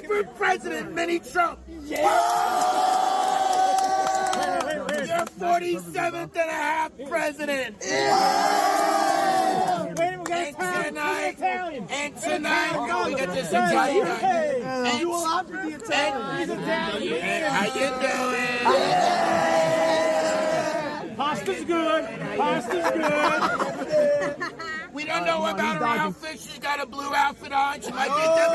for President, Mini Trump. Yeah. You're 47th and a half president. Yeah. And tonight, we get this Italian guy. And you will have to be Italian. How you doing? Pasta's good. Pasta's good. We don't know about her outfit. She's got a blue outfit on. She might be